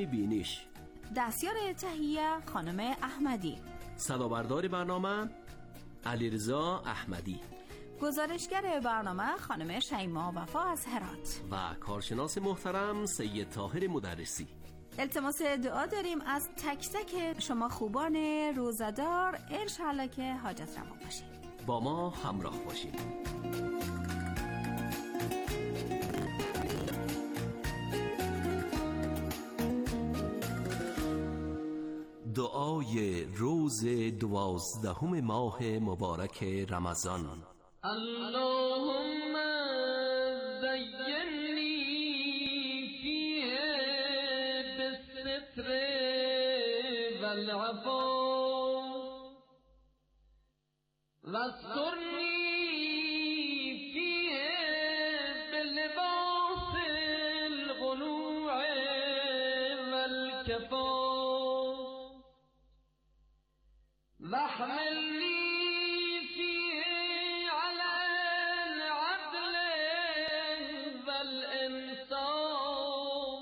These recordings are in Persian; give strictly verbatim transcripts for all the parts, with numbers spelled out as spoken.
معلم بینش. دستیار تهیه خانم احمدی. صدابردار برنامه علیرضا احمدی. گزارشگر برنامه خانم شیما وفا از هرات و کارشناس محترم سید طاهر مدرسی. التماس دعا داریم از تک تک شما خوبان روزدار، انشالله که حاجت روا باشید. با ما همراه باشید. دعای روز دوازدهم ماه مبارک رمضان. اللهم زینی فیه بالستر والعفا واسترنی فیه بلباس القنوع والکفا واحملني فيه على العدل والإنصاف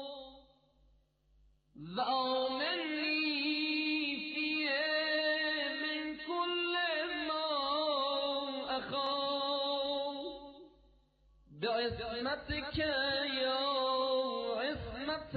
وآمني فيه من كل ما أخاف بعصمتك يا عصمة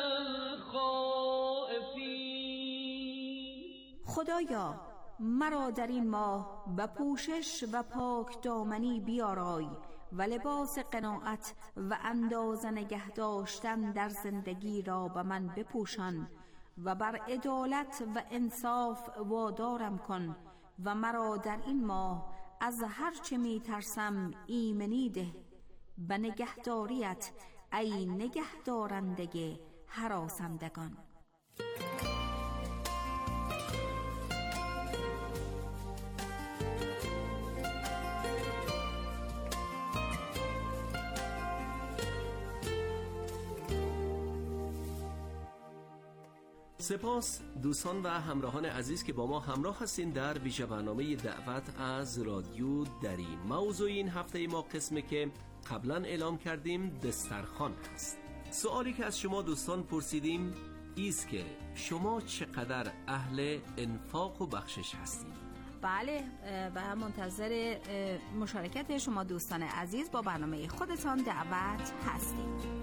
الخائفين. خدایا مرا در این ماه و پوشش و پاک دامنی بیارای و لباس قناعت و اندازه نگه داشتن در زندگی را به من بپوشان و بر عدالت و انصاف وادارم کن و مرا در این ماه از هر چه می ترسم ایمنی ده به نگهداریت ای نگهدارنده هراسندگان. سپاس دوستان و همراهان عزیز که با ما همراه هستین در ویژه برنامه دعوت از رادیو دری. موضوع این هفته ما قسمی که قبلا اعلام کردیم دسترخوان هست. سوالی که از شما دوستان پرسیدیم ایست که شما چقدر اهل انفاق و بخشش هستید؟ بله و منتظر مشارکت شما دوستان عزیز با برنامه خودتان دعوت هستیم.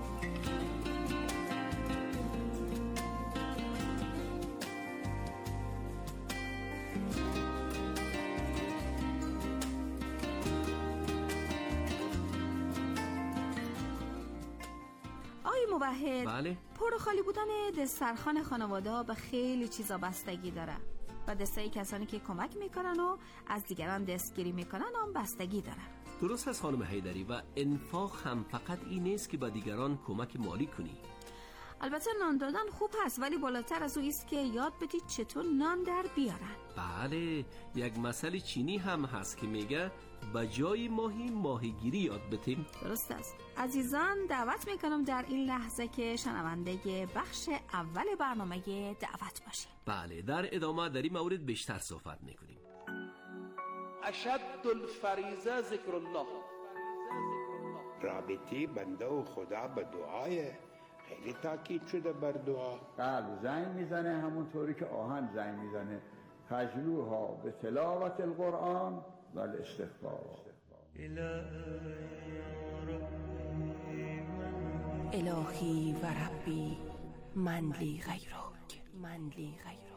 آقای موحد، بله؟ پر و خالی بودن دسترخوان خانواده به خیلی چیزا بستگی داره و دستای کسانی که کمک میکنن و از دیگران دستگیری میکنن هم بستگی داره. درست است خانم حیدری، و انفاق هم فقط این نیست که به دیگران کمک مالی کنی. البته نان دادن خوب هست، ولی بالاتر از او است که یاد بدید چطور نان در بیارن. بله، یک مسئله چینی هم هست که میگه به جای ماهی ماهیگیری یاد بدیم. درست است. عزیزان دعوت میکنم در این لحظه که شنونده بخش اول برنامه دعوت باشیم. بله، در ادامه در این مورد بیشتر صحبت میکنیم. اشد الفریضه ذکر الله. رابطه بنده و خدا به دعای خیلی تاکید شده بر دعا. قلب زنگ میزنه همونطوری که آهن زنگ میزنه. فجلوها به تلاوت القرآن و الاستغفار. الهی و ربی من لی غیرک من لی غیرک.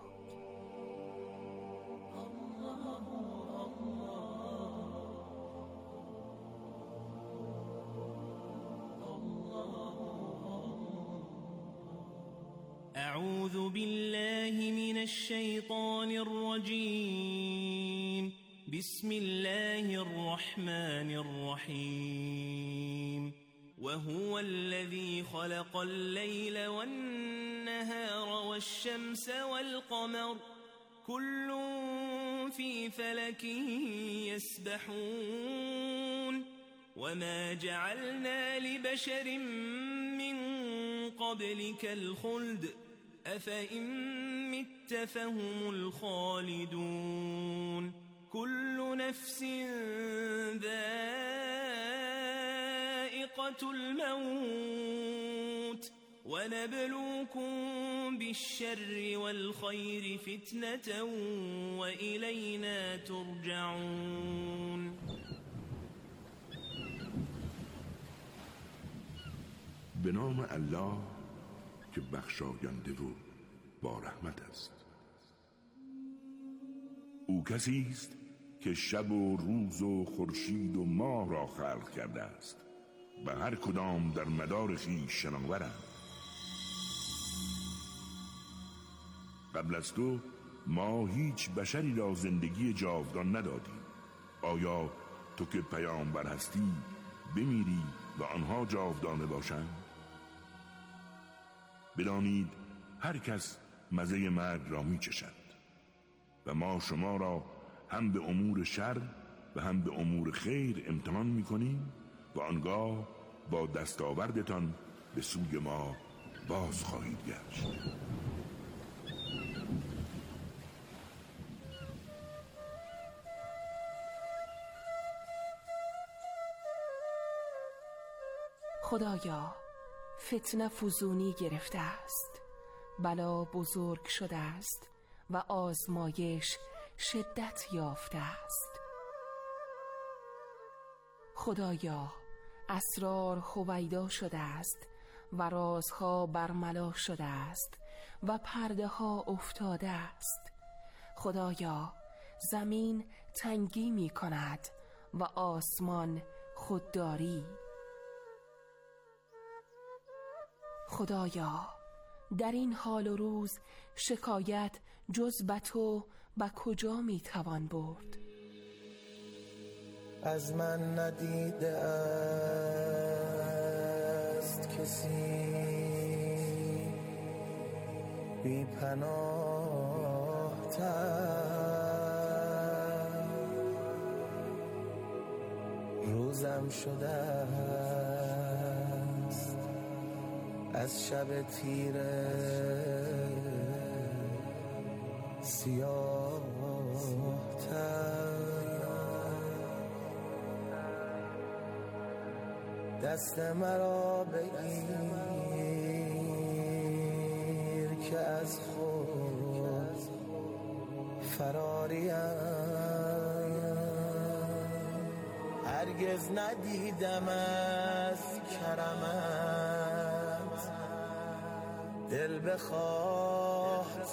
أعوذ بالله من الشيطان الرجيم. بسم الله الرحمن الرحيم. وهو الذي خلق الليل والنهار والشمس والقمر كل في فلك يسبحون وما جعلنا لبشر من قبلك الخلد أفإن مت فهم الخالدون كل نفس ذائقة الموت ونبلوكم الشر والخير فتنة وإلينا ترجعون. به نام الله که بخشاینده و با رحمت است. او کسی است که شب و روز و خورشید و ماه را خلق کرده است و هر کدام در مدار خویش شناورند. قبل از تو ما هیچ بشری را زندگی جاودان ندادیم. آیا تو که پیامبر هستی بمیری و آنها جاودانه باشند؟ بدانید هر کس مزه مرگ را می چشد و ما شما را هم به امور شر و هم به امور خیر امتحان می کنیم و آنگاه با دستاوردتان به سوی ما باز خواهید گشت. خدایا، فتنه فزونی گرفته است، بلا بزرگ شده است و آزمایش شدت یافته است. خدایا، اسرار هویدا شده است و رازها برملا شده است و پرده ها افتاده است. خدایا، زمین تنگی می کند و آسمان خودداری. خدایا، در این حال و روز شکایت جز به تو به کجا می توان برد؟ از من ندیده است کسی بی پناه تر، روزم شده است از شب تیره سیاه تر. دست مرا بگیر که از خود فراریم، هرگز ندیدم از کرمت دل بخواه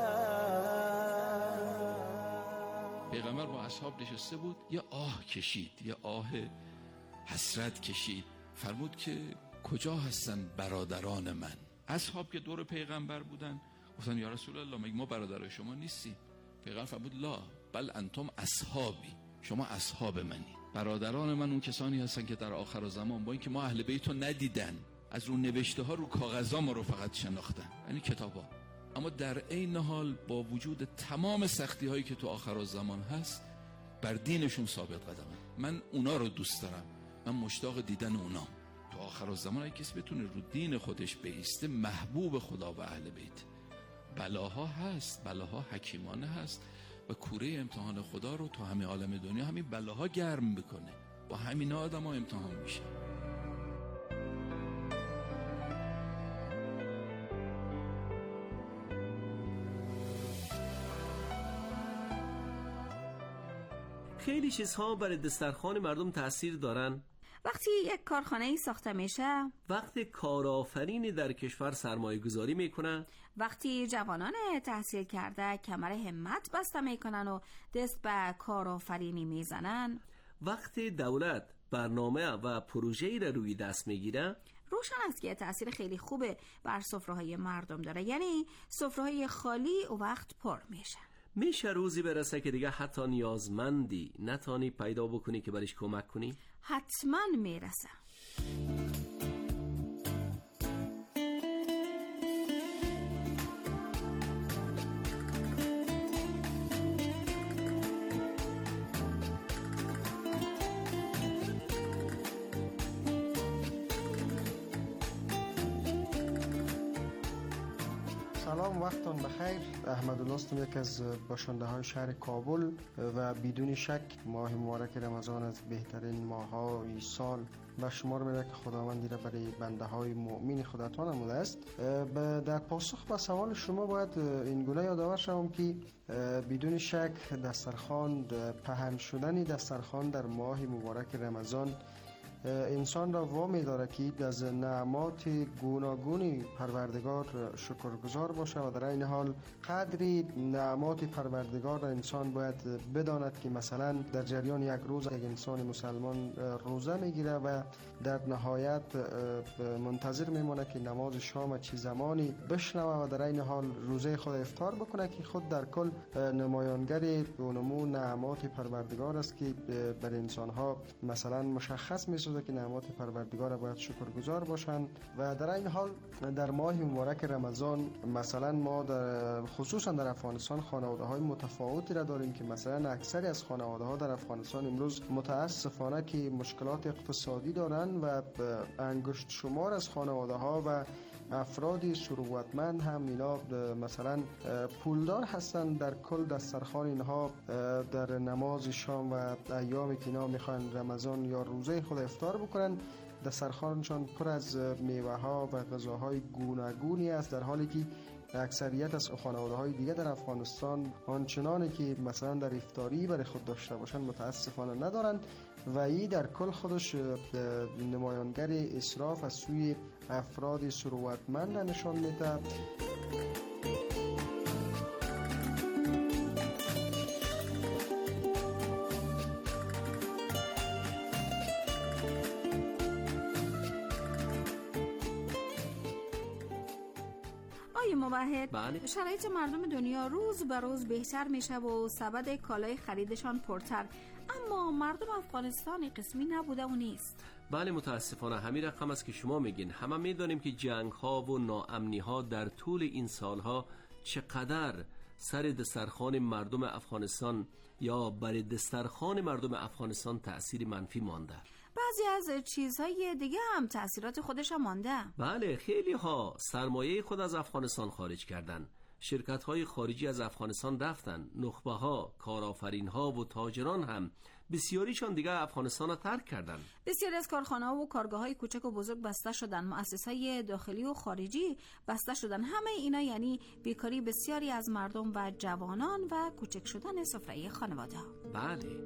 تر. پیغمبر با اصحاب نشسته بود، یه آه کشید، یه آه حسرت کشید، فرمود که کجا هستن برادران من؟ اصحاب که دور پیغمبر بودن گفتن یا رسول الله مگه ما برادرای شما نیستیم؟ پیغمبر فرمود لا بل انتم اصحابی، شما اصحاب منی. برادران من اون کسانی هستن که در آخر زمان با اینکه ما اهل بیت رو ندیدن، از رو نوشته ها رو کاغذ ها ما رو فقط شناختن، یعنی کتاب ها، اما در عین حال با وجود تمام سختی هایی که تو آخر زمان هست بر دینشون ثابت قدمن. من اونا رو دوست دارم، من مشتاق دیدن اونام. تو آخر زمان اگه کسی بتونه رو دین خودش بایسته، محبوب خدا و اهل بیت. بلاها هست، بلاها حکیمانه هست و کوره امتحان خدا رو تو همه عالم دنیا همین بلاها گرم بکنه، با همین آدم ها امتحان میشه. خیلی چیزها برای دسترخوان مردم تأثیر دارن. وقتی یک کارخانه ساخته میشه، وقتی کارآفرینی در کشور سرمایه گذاری میکنن، وقتی جوانان تحصیل کرده کمر همت بسته میکنن و دست به کارآفرینی میزنن، وقتی دولت برنامه و پروژه‌ای را روی دست میگیره، روشن است که تأثیر خیلی خوبه بر سفره‌های مردم داره. یعنی سفره‌های خالی و وقت پر میشه. میشه روزی برسه که دیگه حتی نیازمندی نتانی پیدا بکنی که برش کمک کنی؟ حتما میرسه. سلام، وقتان بخیر. احمدالله هستم، یک از باشنده های شهر کابل و بدون شک ماه مبارک رمضان از بهترین ماه‌های سال به شمار میره که خداوند را برای بنده های مؤمن خودتان نموده است. در پاسخ به سوال شما باید این گونه یادآور شوم که بدون شک دسترخوان، پهن شدن دسترخوان در ماه مبارک رمضان انسان را وامی داره که از نعمات گوناگونی پروردگار شکرگزار باشه و در این حال قدری نعمات پروردگار را انسان باید بداند که مثلا در جریان یک روز یک انسان مسلمان روزه میگیره و در نهایت منتظر میمونه که نماز شام چه زمانی بشنوه و در این حال روزه خود افطار بکنه که خود در کل نمایانگر دونمو نعمات پروردگار است که بر انسان ها مثلا مشخص میشه که نعمات پروردگار باید شکرگزار باشند. و در این حال در ماه مبارک رمضان مثلا ما در خصوصا در افغانستان خانواده های متفاوتی را داریم که مثلا اکثری از خانواده ها در افغانستان امروز متاسفانه که مشکلات اقتصادی دارند و انگشت شمار از خانواده ها و افرادی ثروتمند هم اینا مثلا پولدار هستند. در کل دسترخوان اینها در نماز شام و ایامی که اینا میخوان رمضان یا روزه خود افطار بکنن دسترخوانشان پر از میوه ها و غذاهای گوناگونی است، در حالی که اکثریت از خانواده های دیگه در افغانستان آنچنانی که مثلا در افطاری برای خود داشته باشند متاسفانه ندارند و این در کل خودش نمایانگر اسراف از سوی افراد ثروتمند نشان میده. موحد بله. شرایط مردم دنیا روز به روز بهتر میشه و سبد کالای خریدشان پرتر، اما مردم افغانستان قسمی نبوده و نیست. بله متاسفانه همین رقم است که شما میگین. همه میدانیم که جنگ ها و ناامنی ها در طول این سالها چقدر سر دسترخوان مردم افغانستان یا بر دسترخوان مردم افغانستان تأثیر منفی مانده. بعضی از چیزهای دیگه هم تأثیرات خودش هم مانده. بله خیلی ها سرمایه خود از افغانستان خارج کردن، شرکت های خارجی از افغانستان رفتن، نخبه ها، کارآفرین ها و تاجران هم بسیاریشان دیگه افغانستان را ترک کردن. بسیاری از کارخانه ها و کارگاه های کوچک و بزرگ بسته شدن، مؤسسه های داخلی و خارجی بسته شدن. همه اینا یعنی بیکاری بسیاری از مردم و جوانان و کوچک شدن سفره خانواده. بله.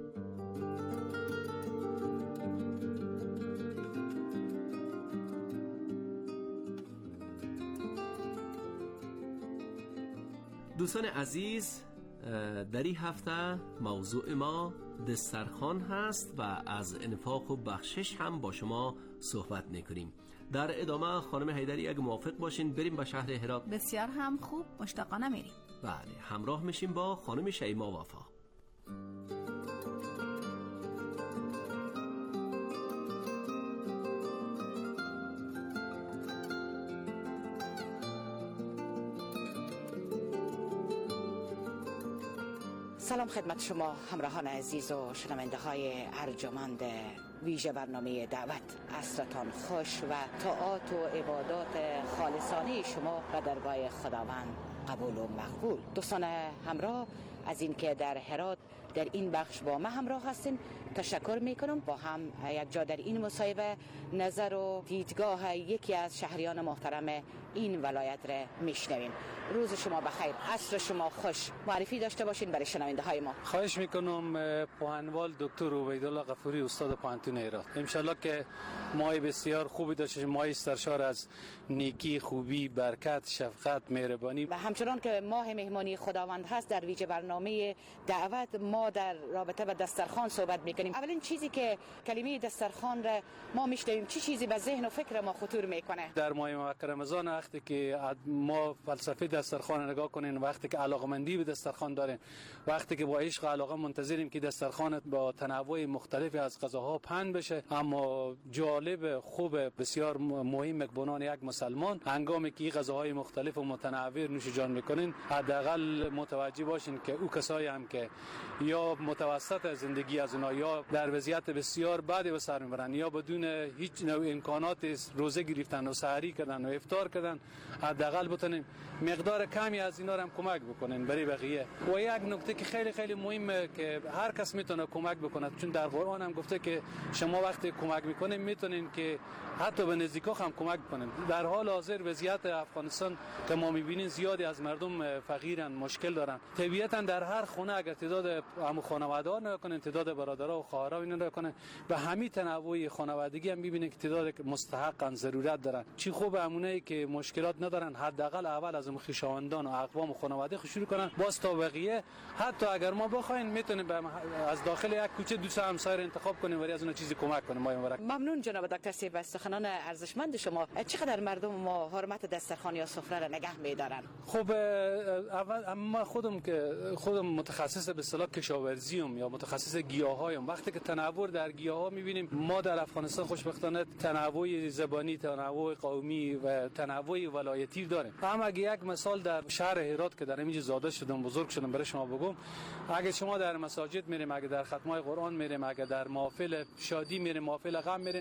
دوستان عزیز، در این هفته موضوع ما دسترخوان هست و از انفاق و بخشش هم با شما صحبت میکنیم. در ادامه خانم حیدری اگه موافق باشین بریم به شهر هرات. بسیار هم خوب، مشتاقانه میریم. بله همراه میشیم با خانم شیما وفا. سلام خدمت شما همراهان عزیز و شنونده های ارجمند ویژه برنامه دعوت. عصرتان خوش و طاعات و عبادات خالصانه شما به درگاه خداوند قبول و مقبول. دوستان همراه از اینکه در هرات در این بخش با ما همراه هستین تشکر میکنم. با هم یک جا در این مصاحبه نظر و دیدگاه یکی از شهریان محترم این ولایت را میشنویم. روز شما بخیر، عصر شما خوش. معرفی داشته باشین برای شنونده های ما. خواهش میکنم. پوهنوال دکتر عبیدالله غفوری استاد پوهنتون هرات. انشالله که ماه بسیار خوبی داشته، ماه سرشار از نیکی، خوبی، برکت، شفقت، مهربانی. و همچنان که ماه مهمانی خداوند هست در ویژه برنامه دعوت ما در رابطه با دسترخوان صحبت میکنیم. اولین چیزی که کلمه دسترخوان را ما میشنویم چی چیزی به ذهن و فکر ما خطور میکنه؟ در ماه مبارک رمضان وقتی که ما فلسفه دسترخوان نگاه کنین، وقتی که علاقمندی به دسترخوان دارین، وقتی که با عشق و علاقه منتظریم که دسترخوان با تنوع مختلف از غذاها پهن بشه، اما جالب خوب بسیار مهم بنان یک مسلمان هنگامی که غذاهای مختلف و متنوع نوش جان میکنین حداقل متوجه باشین که او کسایی هم که یا متوسط زندگی از اونها یا در وضعیت بسیار بدی به سر میبرن یا بدون هیچ نوع امکانات روزه گرفتن و سحری کردن و افطار کردن، حداقل بتونیم مقدار کمی از اینا رو هم کمک بکنن برای بقیه. و یک نکته که خیلی خیلی مهمه که هر کس میتونه کمک بکنه، چون در قرآن هم گفته که شما وقتی کمک میکنین میتونین که حتی به نزدیکا هم کمک کنین. در حال حاضر وضعیت افغانستان که ما میبینین زیادی از مردم فقیرن، مشکل دارن. طبیعتا در هر خونه اگر تعداد هم خانواده ها نگاه کنین، تعداد برادرها و خواهرها اینا نگاه کنین، به همین تنوع خانوادگی هم میبینین که تعداد مستحقن، ضرورت دارن. چی خوب همونایی که مشکلات ندارن حداقل اول از خویشاوندان و اقوام و خانواده شروع کنن، باز تا بقیه. حتی اگر ما بخواین میتونیم از داخل یک کوچه دوست همسایه انتخاب کنیم ولی از اون چیزی کمک کنیم. ما مبارک. ممنون جناب دکتر سیب. سخنان ارزشمند شما. چقدر مردم ما حرمت دسترخوان یا سفره را نگه می‌دارن؟ خب اول اما خودم که خودم متخصص به اصطلاح کشاورزی ام یا متخصص گیاهایم، وقتی که تنوع در گیاها می‌بینیم ما در افغانستان خوشبختانه تنوع زبانی، تنوع قومی و تنوع ولایتی داریم. اما اگه یک مثال در شهر هرات که در اینجا زاده شدم، بزرگ شدم، برای شما بگم، اگه شما در مساجد میریم، اگه در ختمای قرآن میریم، اگه در محافل شادی میریم، محافل غم میریم،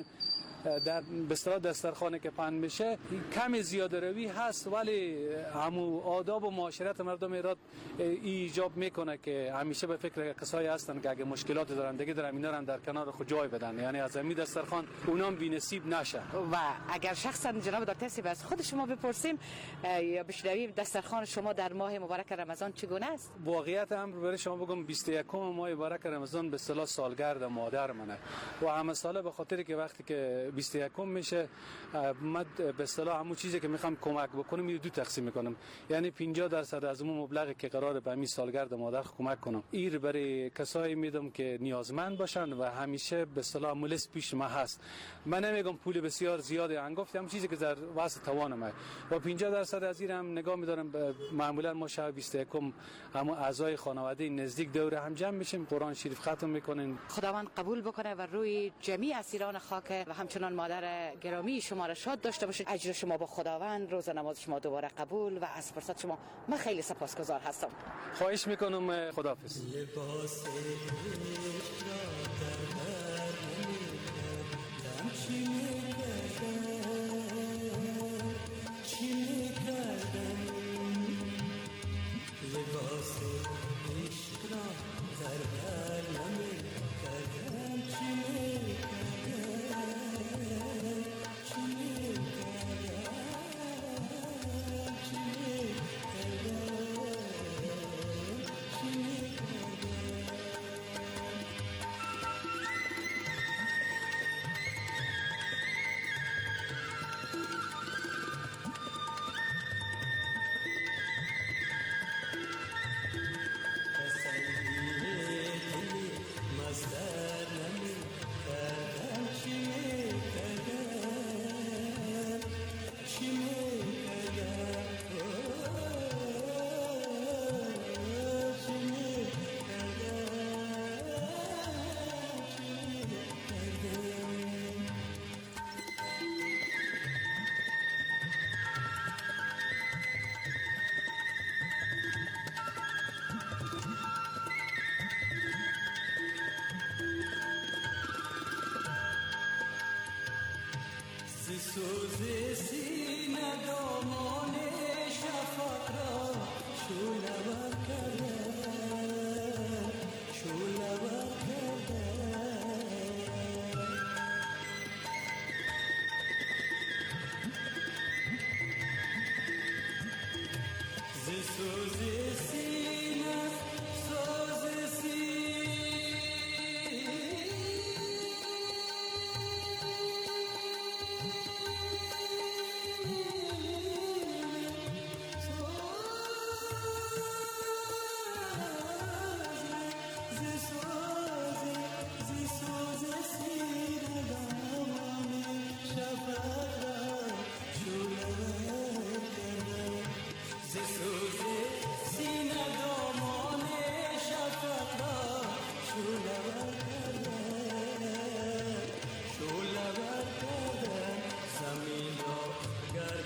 در به اصطلاح دسترخوانی که پهن میشه کمی زیاده روی هست، ولی همو آداب و معاشرت مردم ایران ایجاب میکنه که همیشه به فکر کسایی هستن که اگه مشکلات دارن دیگه دارن اینا رو در کنار خود جای بدن، یعنی از همین دسترخوان اونام بی‌نصیب نشه. و اگر شخصا جناب دکتر سیب از خود شما بپرسیم یا بشنویم دسترخوان شما در ماه مبارک رمضان چگونه است؟ واقعیت امر برای شما بگم بیست و یکم ماه مبارک رمضان به اصطلاح سالگرد مادر منه و همه ساله به خاطر که وقتی که بیست و یکم میشه من به اصطلاح همون چیزی که میخوام کمک بکنم دو تقسیم میکنم، یعنی پنجاه درصد از اون مبلغی که قراره به همین سالگرد مادر کمک کنم ایر برای کسایی میدم که نیازمند باشن و همیشه به اصطلاح ملس پیش ما هست. من نمیگم پول بسیار زیاده، انگفت همون چیزی که در واسه توانم و پنجاه درصد از این هم نگاه میدارم. معمولا ما شب بیست و یکم همون اعضای خانواده نزدیک دور هم جمع میشیم، قرآن شریف ختم میکنیم. خداوند قبول بکنه و روی جمعی اسیران خاک و همچنان مادر گرامی شما را شاد داشته باشید. اجر شما با خداوند، روز نماز شما دوباره قبول و از فرصت شما من خیلی سپاسگزار هستم. خواهش میکنم. خداحافظ. سوز سینه دامان شفق را شعله ور کردن، شعله ور کردن. ز سوز سینه سوز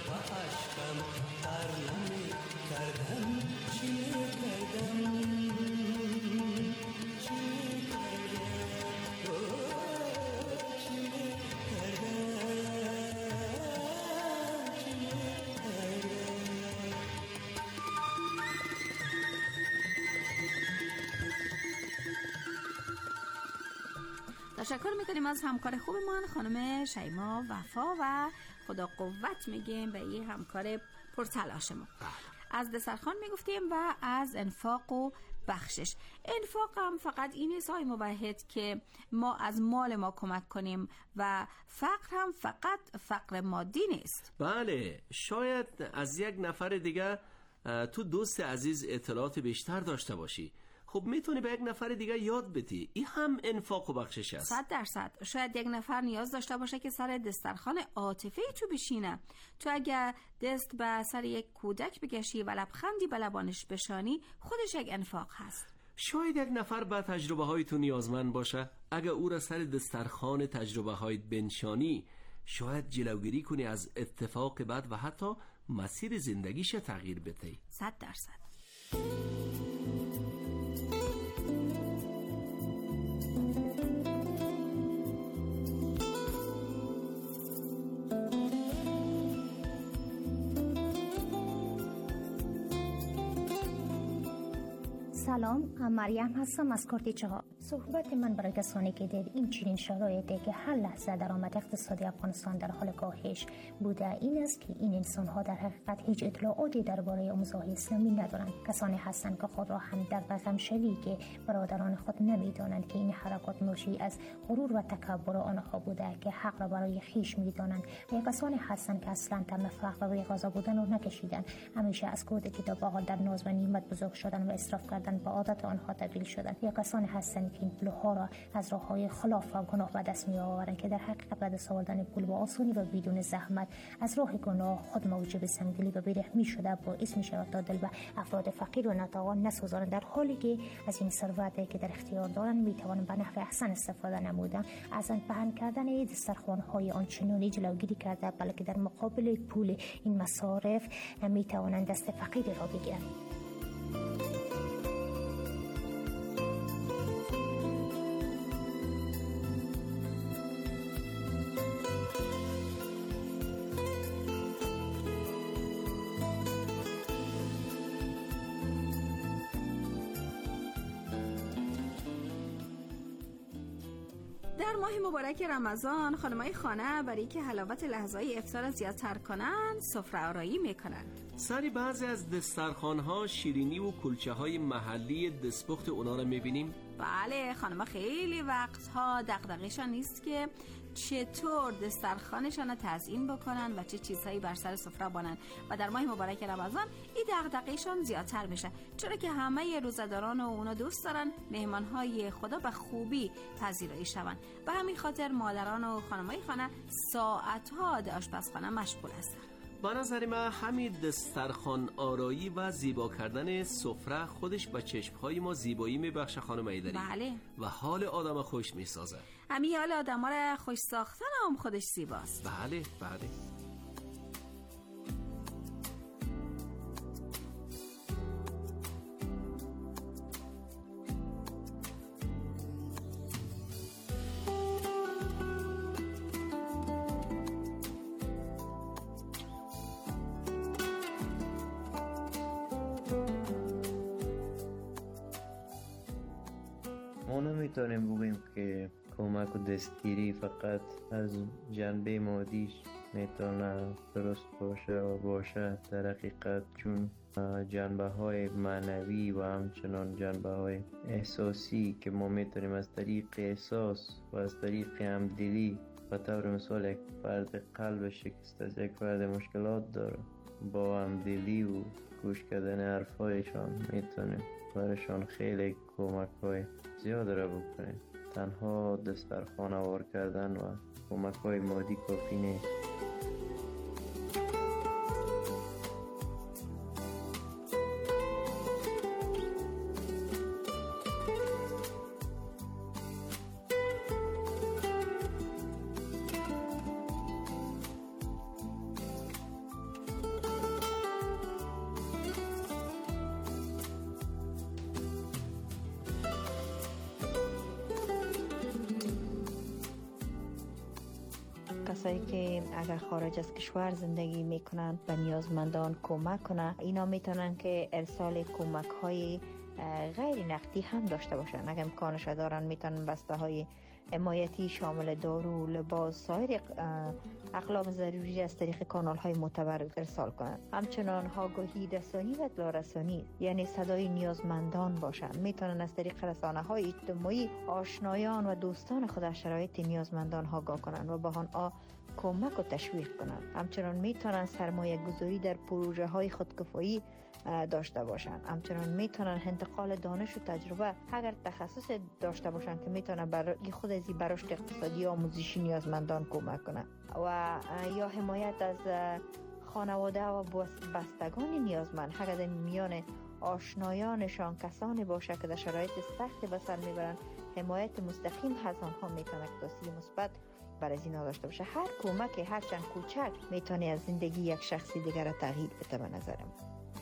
اشکم هر نمی کردم چی کردم تشکر میکنیم از همکار خوبمان خانم شیما وفا و خدا قوت میگیم به این همکار پرتلاش ما. از دسترخوان میگفتیم و از انفاق و بخشش. انفاق هم فقط این نیست های موحد که ما از مال ما کمک کنیم و فقر هم فقط فقر مادی نیست. بله، شاید از یک نفر دیگه تو دوست عزیز اطلاعات بیشتر داشته باشی، خب میتونی به یک نفر دیگه یاد بدی. این هم انفاق و بخشش است. صد درصد. شاید یک نفر نیاز داشته باشه که سر دسترخوان عاطفی تو بشینه. تو اگه دست به سر یک کودک بکشی و لبخندی به لبانش بشانی، خودش یک انفاق هست. شاید یک نفر به تجربه های تو نیازمند باشه. اگه او را سر دسترخوان تجربه های بنشانی، شاید جلوگیری کنی از اتفاق بد و حتی مسیر زندگیش تغییر بده. صد درصد. سلام، من مریم هستم از کردیچه ها. صحبت من برای کسانی که در این چنین شرایطی که هر لحظه درآمد اقتصادی افغانستان در حال کاهش بوده این است که این انسان ها در حقیقت هیچ اطلاعاتی درباره آموزهای اسلامی ندارند. کسانی هستند که خود را هم در رقم شوی که برادران خود نمیدانند که این حرکات ناشی از غرور و تکبر آنها بوده که حق را برای خیش میدانند، و کسانی هستند که اصلا طعم فقر و غذا بودن را نکشیدند، همیشه از کود کتاب آقا در ناز و نیمت بزرگ شدن و اسراف کردن به عادت آنها تبدیل شدند. یا کسانی هستند که این پولها را از راههای خلاف و گناه به دست می آورند که در حقیقت به دست آوردن پول با آسانی و بدون زحمت از راه گناه خود موجب سنگدلی و بیرحمی شده باعث می شود تا دل به افراد فقیر و ناتوان نسوزانند، در حالی که از این ثروتی که در اختیار دارند می توانند به نحو احسن استفاده نمودن. از آن پهن کردن دسترخوان‌های آنچنانی جلوگیری کرده، بلکه در مقابل پول این مصارف می توانند دست فقیر را بگیرند. در ماه مبارک رمضان خانمای خانه برای که حلاوت لحظه‌های افطار زیادتر کنن سفره آرایی میکنن. سری بعضی از دسترخوان‌ها شیرینی و کلچه های محلی دستپخت اونا رو میبینیم. بله، خانم‌ها خیلی وقتها دغدغه‌شان نیست که چطور دسترخوانشان رو تزیین بکنن و چه چیزهایی بر سر سفره بانن، و در ماه مبارک رمضان این دغدغه‌شان زیادتر میشه، چرا که همه روزداران و اونا دوست دارن مهمانهای خدا به خوبی پذیرایی شون. به همین خاطر مادران و خانمای خانه ساعتها در آشپزخانه مشغول هستن. با نظر من همین دسترخوان آرایی و زیبا کردن سفره خودش به چشمهای ما زیبایی میبخشه خانم ایدری. بله. و حال آدم خوش میسازه. همین حال آدم ها را خوش ساختن هم خودش زیباست. بله بله. ما نمیتونیم بگوییم که کمک و دستگیری فقط از جنبه مادیش میتونه درست باشه و باشه. در حقیقت چون جنبه های معنوی و همچنان جنبه های احساسی که ما میتونیم از طریق احساس و از طریق همدلی، به طور مثال یک فرد قلب شکسته از یک فرد مشکلات داره، با همدلی و گوش کردن حرفایشان میتونیم برایشان خیلی کمک های زیاد را بکنیم. تنها دسترخوان آور کردن و کمک های مادی کافی نیست. کسایی که اگر خارج از کشور زندگی میکنن و نیازمندان کمک کنن، اینا میتونن که ارسال کمک های غیر نقدی هم داشته باشن. اگر امکانش دارن میتونن بسته های حمایتی شامل دارو، لباس، سایر اقلام ضروری از طریق کانال های معتبر ارسال کنند. همچنان آگاهی رسانی و اطلاع رسانی، یعنی صدای نیازمندان باشند. میتونن از طریق رسانه های اجتماعی آشنایان و دوستان خود از شرایط نیازمندان آگاه کنند و به آنها کمک و تشویق کنند. همچنان میتونن سرمایه گذاری در پروژه های خودکفایی داشته باشند. همچنان میتونن انتقال دانش و تجربه اگر تخصص داشته باشند که میتونن برای خود از برشت اقتصادی آموزشی نیازمندان کمک کنند و یا حمایت از خانواده و بستگان نیازمند اگر در میان آشنایانشان کسانی باشه که در شرایط سخت به سر میبرند، حمایت مستقیم از آنها میتونه تاثیر مثبت بر از اینا داشته باشه. هر کمک هرچند کوچک میتونه از زندگی یک شخصی دیگر را تغییر بده به نظرم.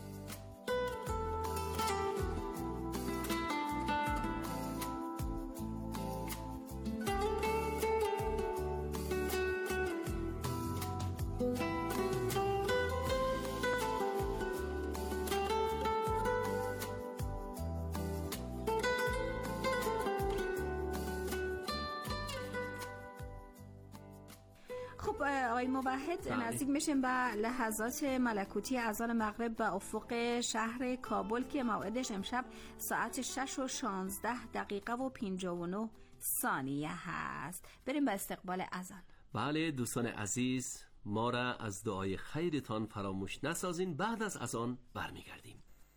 خب آقای موحد، نزدیک میشیم به لحظات ملکوتی اذان مغرب به افق شهر کابل که موعدش امشب ساعت شش و شانزده دقیقه و پنجاه و نه ثانیه هست. بریم به استقبال اذان. بله دوستان عزیز، ما را از دعای خیرتان فراموش نسازین. بعد از اذان برمیگردیم.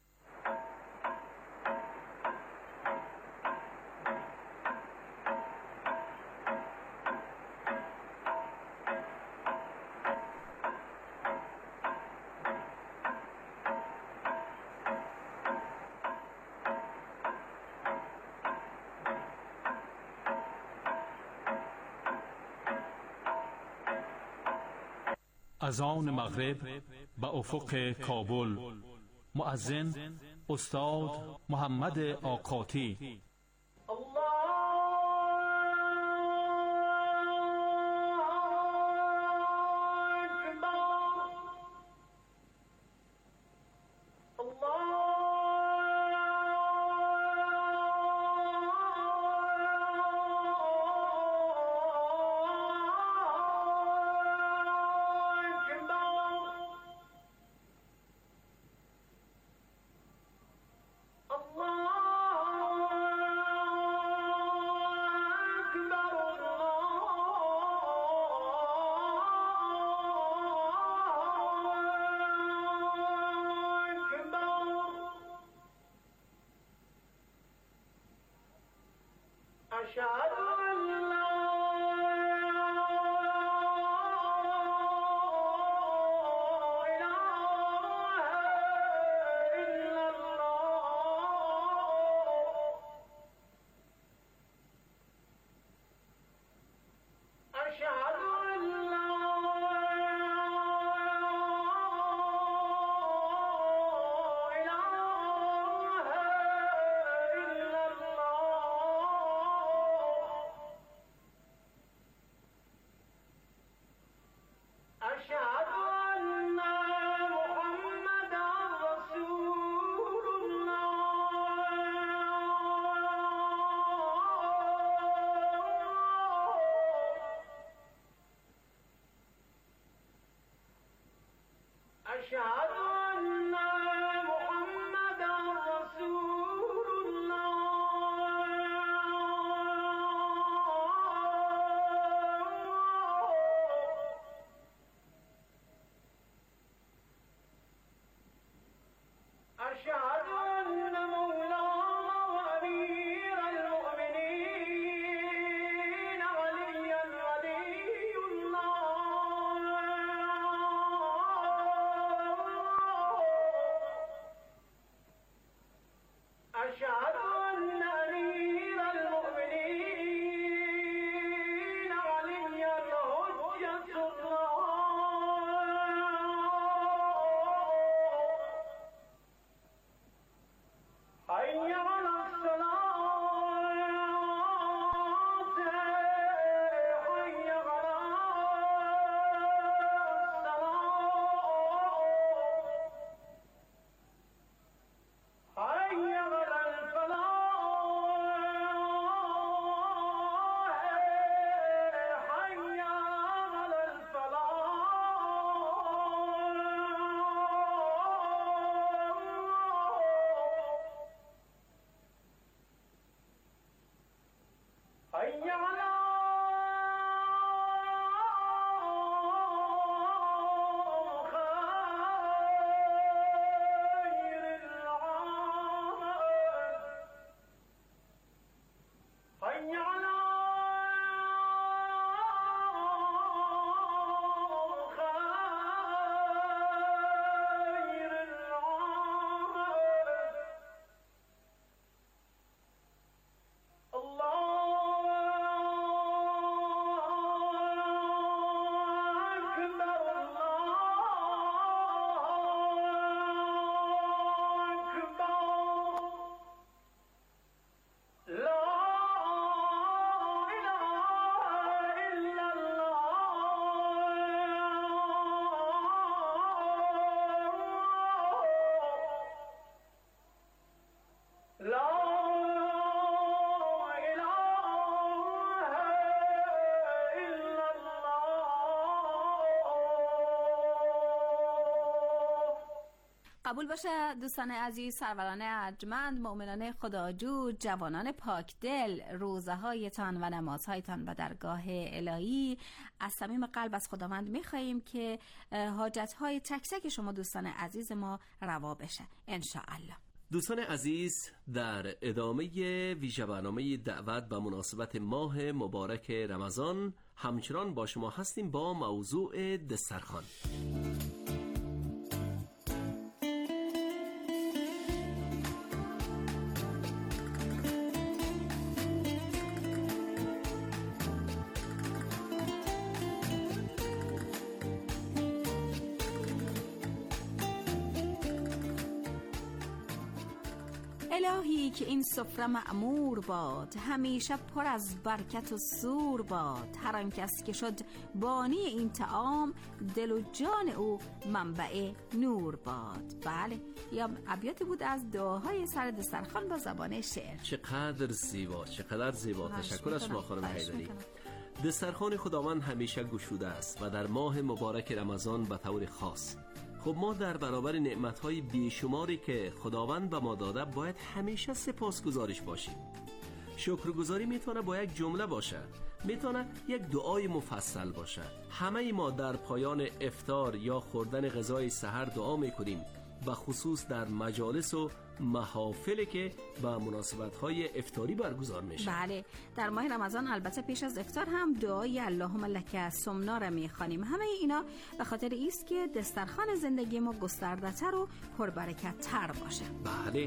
اذان مغرب به افق کابل. مؤذن استاد محمد آقاتی. قبول باشه دوستان عزیز، سروران ارجمند، مؤمنان خداجو، جوانان پاکدل، روزه هایتان و نمازهایتان به درگاه الهی از صمیم قلب از خداوند میخواییم که حاجت های تک تک شما دوستان عزیز ما روا بشه انشاءالله. دوستان عزیز، در ادامه ویژه برنامه دعوت به مناسبت ماه مبارک رمضان همچنان با شما هستیم با موضوع دسترخوان. الهی که این سفره معمور باد، همیشه پر از برکت و سور باد. هر آن کس که شد بانی این طعام، دل و جان او منبع نور باد. بله، یا ابیاتی بود از دعاهای سر دسترخوان با زبان شعر. چقدر زیبا، چقدر زیبا. تشکر از شما خانم حیدری. دسترخوان خداوند همیشه گشوده است و در ماه مبارک رمضان به طور خاص. خب ما در برابر نعمت‌های بیشماری که خداوند به ما داده باید همیشه سپاسگزارش باشیم. شکرگزاری میتونه با یک جمله باشه، میتونه یک دعای مفصل باشه. همه ما در پایان افطار یا خوردن غذای سحر دعا میکنیم، به خصوص در مجالس و محافلی که با مناسبت‌های افطاری برگزار میشه. بله، در ماه رمضان البته پیش از افطار هم دعای اللهم لک صمنا را میخوانیم. همه اینا به خاطر ایست که دسترخوان زندگی ما گسترده‌تر و پربرکت‌تر باشه. بله.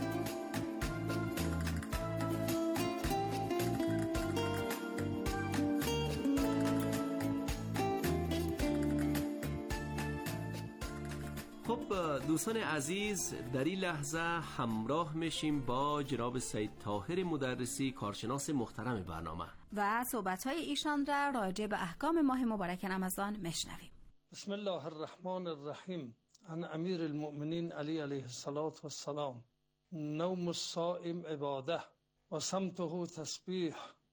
خب دوستان عزیز، در این لحظه همراه میشیم با جناب سید طاهر مدرسی، کارشناس محترم برنامه، و صحبت‌های ایشان را راجع به احکام ماه مبارک رمضان میشنویم. بسم الله الرحمن الرحیم. عن امیر المؤمنین علی علیه السلام: نوم الصائم عباده و صمته تسبیح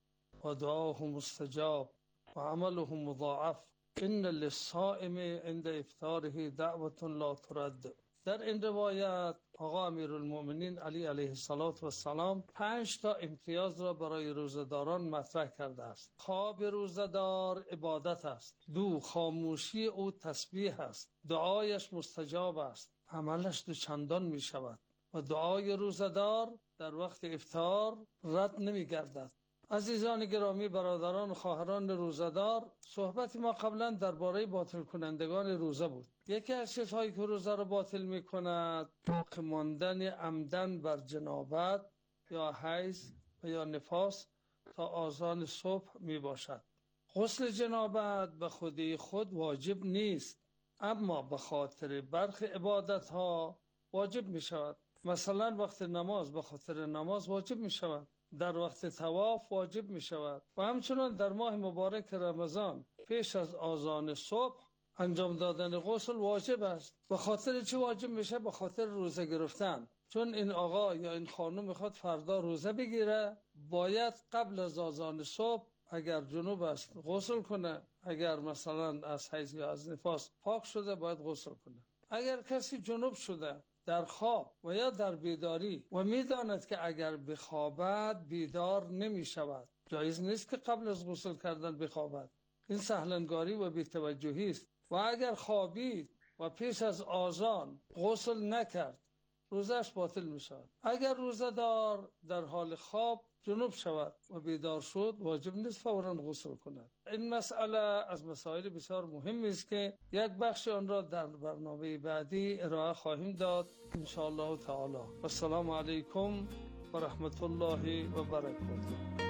و دعاه مستجاب و عمله مضاعف. ان للصائم عند افطاره دعوت لا ترد. در این روایت آقا امیرالمؤمنین علی علیه السلام پنج تا امتیاز را برای روزه‌داران مطرح کرده است. خواب روزه‌دار عبادت است. دو، خاموشی او تسبیح است. دعایش مستجاب است. عملش دو چندان می شود و دعای روزه‌دار در وقت افطار رد نمی گردد. عزیزان گرامی، برادران و خواهران روزه‌دار، صحبت ما قبلا درباره باطل کنندگان روزه بود. یکی از چیزهایی که روزه را باطل می‌کند باقی ماندن عمدن بر جنابت یا حیض و یا نفاس تا آذان صبح میباشد. غسل جنابت به خودی خود واجب نیست، اما به خاطر برخی عبادت‌ها واجب می‌شود. مثلا وقت نماز به خاطر نماز واجب می‌شود، در وقت طواف واجب می شود و همچنان در ماه مبارک رمضان پیش از آذان صبح انجام دادن غسل واجب است. به خاطر چه واجب میشه؟ به خاطر روزه گرفتن. چون این آقا یا این خانم میخواد فردا روزه بگیره، باید قبل از آذان صبح اگر جنوب است غسل کنه، اگر مثلا از حیض یا از نفاس پاک شده باید غسل کنه. اگر کسی جنوب شده در خواب و یا در بیداری و میداند که اگر بخوابد بیدار نمی شود، جایز نیست که قبل از غسل کردن بخوابد. این سهلنگاری و بی‌توجهی است. و اگر خوابید و پیش از آذان غسل نکرد، روزش باطل می شود. اگر روزه دار در حال خواب جنوب شود و بیدار شد، واجب نیست فوراً غسل کند. این مسئله از مسائل بسیار مهمی است که یک بخش آن را در برنامه بعدی ارائه خواهیم داد ان شاء الله تعالی. السلام علیکم و رحمت الله و برکاته.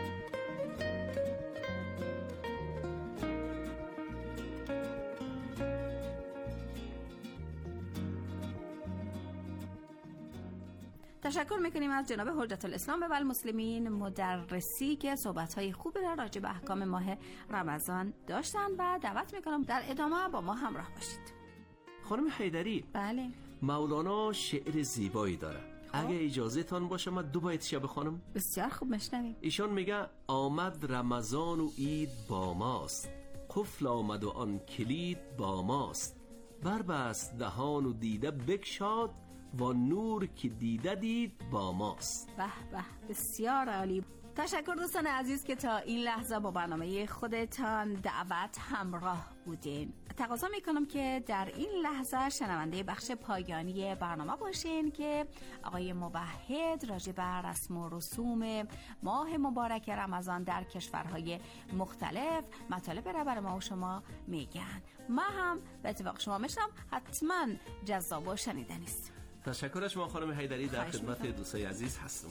تشکر میکنیم از جناب حجت الاسلام و المسلمین مدرسی که صحبت‌های خوبی را راجع به احکام ماه رمضان داشتن و دعوت میکنم در ادامه با ما همراه باشید. خانم حیدری، بله، مولانا شعر زیبایی داره. اگه اجازه تان باشه من دو بیتش بخونم. بسیار خوب، میشنویم. ایشان میگه آمد رمضان و عید با ماست، قفل آمد و آن کلید با ماست، بربست دهان و دیده بگشاد، و نور که دیده دید با ماست. به به، بسیار عالی. تشکر دوستان عزیز که تا این لحظه با برنامه خودتان دعوت همراه بودین. تقاضا میکنم که در این لحظه شنونده بخش پایانی برنامه باشین که آقای موحد راجع بر رسم و رسوم ماه مبارک رمضان در کشورهای مختلف مطالب را برای ما و شما میگن. ما هم به اتفاق شما میشنم، حتما جذاب و شنیدنی است. تشکر از شما خانم حیدری، در خدمت دوستای عزیز هستم.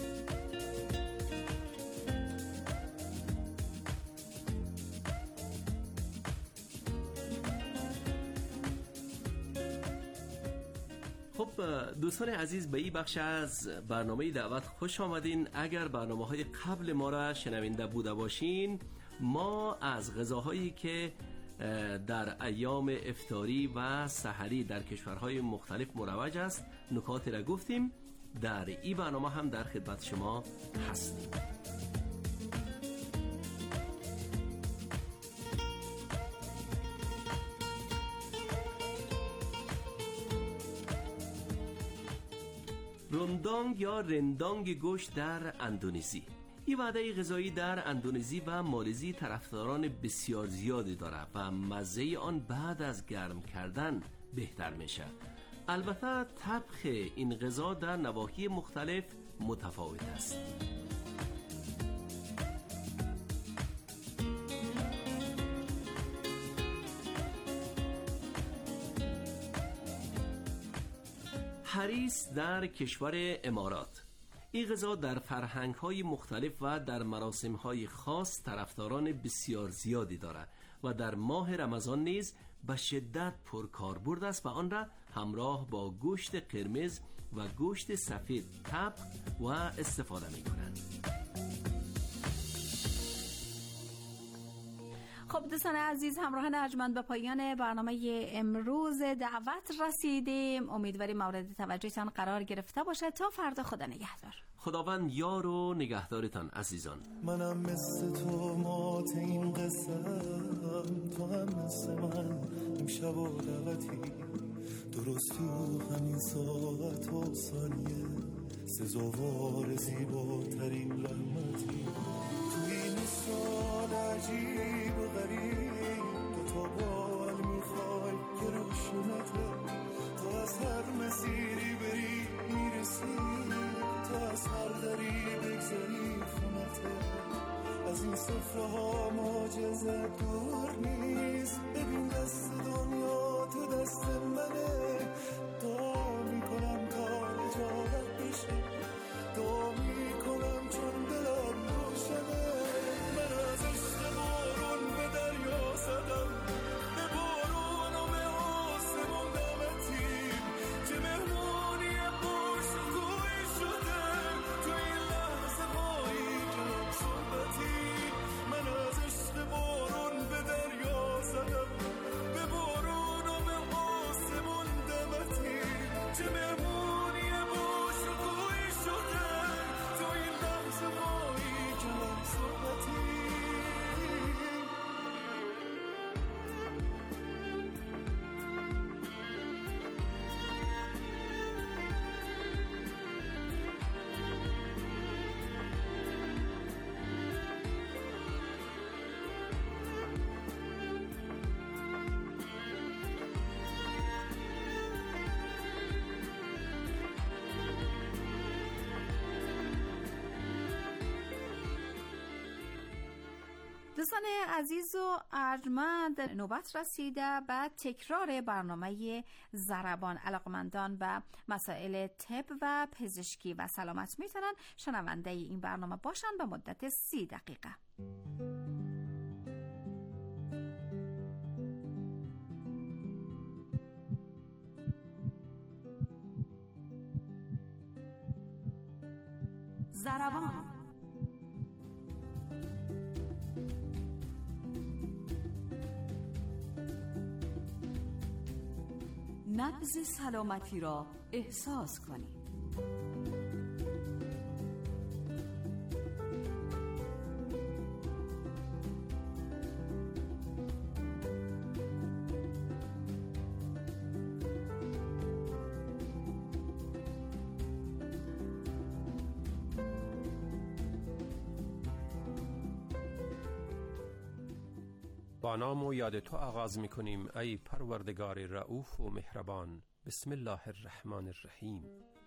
خب دوستان عزیز، به این بخش از برنامه دعوت خوش آمدین. اگر برنامه‌های قبل ما را شنونده بوده باشین، ما از غذاهایی که در ایام افطاری و سحری در کشورهای مختلف مروج است نکاتی را گفتیم. در این برنامه هم در خدمت شما هستیم. رندانگ یا رندانگ گوشت در اندونزی. این وعده غذایی در اندونزی و مالزی طرفداران بسیار زیادی داره و مزه آن بعد از گرم کردن بهتر میشه. البته طبخ این غذا در نواحی مختلف متفاوت است. حریص در کشور امارات. این غذا در فرهنگ‌های مختلف و در مراسم‌های خاص طرفداران بسیار زیادی دارد و در ماه رمضان نیز به شدت پرکاربرد است و آن را همراه با گوشت قرمز و گوشت سفید طبخ و استفاده می‌کنند. خب دوستان عزیز، همراهان ارجمند به پایان برنامه امروز دعوت رسیدیم. امیدواریم مورد توجهتان قرار گرفته باشه. تا فردا، خدا نگهدار. خداوند یار و نگهدارتان عزیزان. منم مثل تو مات این قسم، تو هم مثل من امشب و دعوتی، درست تو همین ساعت و ثانیه سزاوار زیباترین رحمتی. تو این سال عجیب و غریب تو تا بال میخوای که روشنته، تو از هر مسیری بری میرسی، تو از هر دری بگذری خونته. از این صفره ها معجزه دور نیست، ببین دست دنیا تو دست منه. دعا میکنم تا نجات بشه، دعا میکنم چون دلم روشنه. من از عشق بارون به دریا زدم، به بارون و به آسمون دمتیم، چه مهمونی خوش گوی شده تو این لحظه هایی که صحبتی. من از عشق بارون به دریا زدم، به بارون و به آسمون دمتیم، چه مهمونی خوش گوی شده تو این لحظه هایی که صحبتی. دوستان عزیز و ارجمند، نوبت رسیده به تکرار برنامه ضربان. علاقمندان به مسائل طب و پزشکی و سلامت میتونن شنونده این برنامه باشن به مدت سی دقیقه. ضربان. نبض سلامتی را احساس کنید. با نام و یاد تو آغاز می کنیم ای پروردگار رؤوف و مهربان. بسم الله الرحمن الرحیم.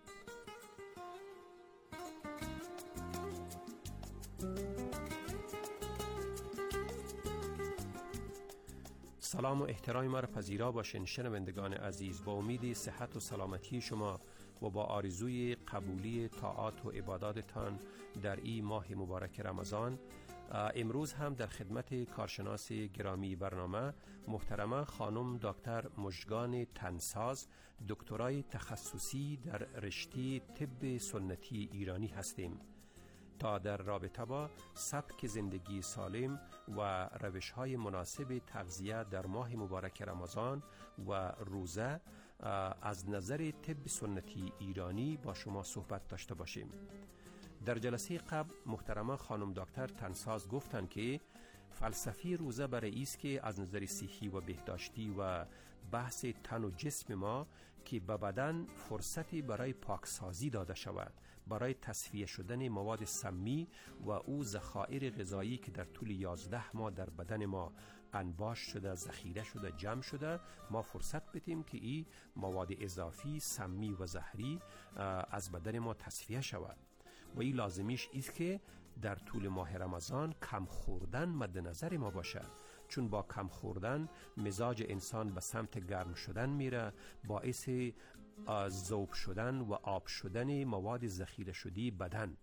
سلام و احترام ما را پذیرا باشین شنوندگان عزیز. با امید صحت و سلامتی شما و با آرزوی قبولی طاعات و عباداتتان در این ماه مبارک رمضان، امروز هم در خدمت کارشناس گرامی برنامه محترمه خانم دکتر مژگان تنساز، دکترای تخصصی در رشته طب سنتی ایرانی هستیم تا در رابطه با سبک زندگی سالم و روش‌های مناسب تغذیه در ماه مبارک رمضان و روزه از نظر طب سنتی ایرانی با شما صحبت داشته باشیم. در جلسه قبل محترمه خانم دکتر تنساز گفتند که فلسفی روزه برای است که از نظر صحی و بهداشتی و بحث تن و جسم ما که به بدن فرصتی برای پاکسازی داده شود، برای تصفیه شدن مواد سمی و او ذخایر غذایی که در طول یازده ماه در بدن ما انباش شده، ذخیره شده، جمع شده، ما فرصت بدیم که این مواد اضافی سمی و زهری از بدن ما تصفیه شود. و این لازمیش است که در طول ماه رمضان کم خوردن مد نظر ما باشه، چون با کم خوردن مزاج انسان به سمت گرم شدن میره، باعث ذوب شدن و آب شدن مواد ذخیره شدی بدن